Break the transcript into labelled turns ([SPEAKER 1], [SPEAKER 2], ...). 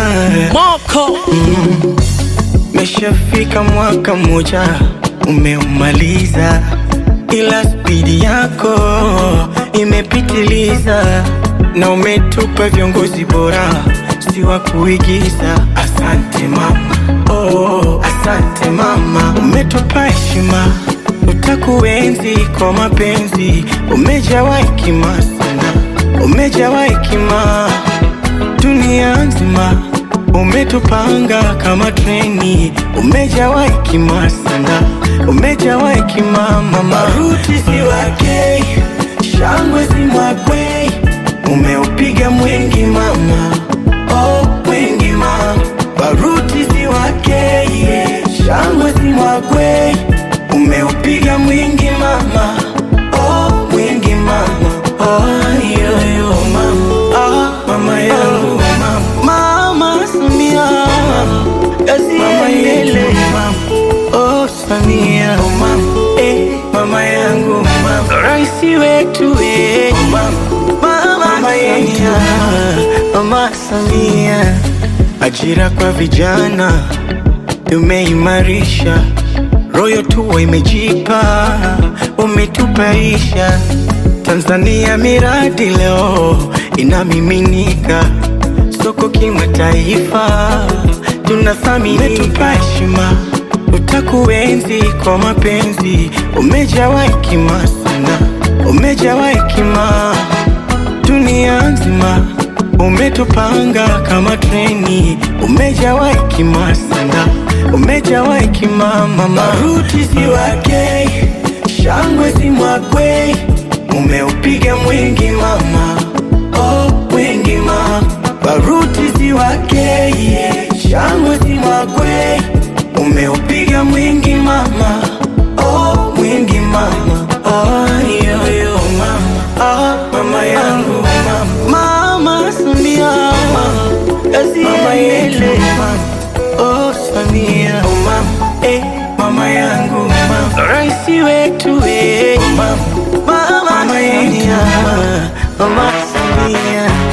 [SPEAKER 1] Moko.
[SPEAKER 2] Meshafika mwaka mmoja umeumaliza, ila spidi yako imepitiliza, na umetupa viongozi bora, si wa kuigiza. Asante mama, oh, asante mama. Umetupa heshima, utakuenzi kwa mapenzi. Umejawa hekima sana, umejawa hekima dunia nzima. Umetupanga kama treni, umejawa hekima sana, umejawa hekima mama. Baruti si wake, shangwe si mwakwe, umeupiga mwingi mama, oh mwingi mama. Baruti si wake, shangwe si mwakwe, umeupiga mwingi mama, oh mwingi mama, oh yo yo mama, ah mama yangu mama. Mama Samia, kazi iendelee mama, oh Samia, oh mama, mama yangu mama, raisi wetu mama Samia, mama Samia. Ajira kwa vijana umeimarisha, royo tuwa imejipa, umetupaisha. Tanzania miradi leo inamiminika, soko kimataifa tunathamini. Umetupa heshima, utakuenzi kwa mapenzi. Umejawa hekima sana, umejawa hekima dunia nzima. Umetupanga kama treni, umejawa hekima sana, umejawa hekima mama. Baruti si wake, shangwe si mwakwe, umeupiga mwingi mama, oh mwingi mama. Baruti si wake, shangwe si mwakwe, umeupiga mwingi mama, oh mwingi mama, oh yo yo mama, ah mama yangu mama. Mama Samia, kazi iendelee mama, oh Samia, oh mama, mama yangu mama, raisi wetu mama Samia, mama Samia.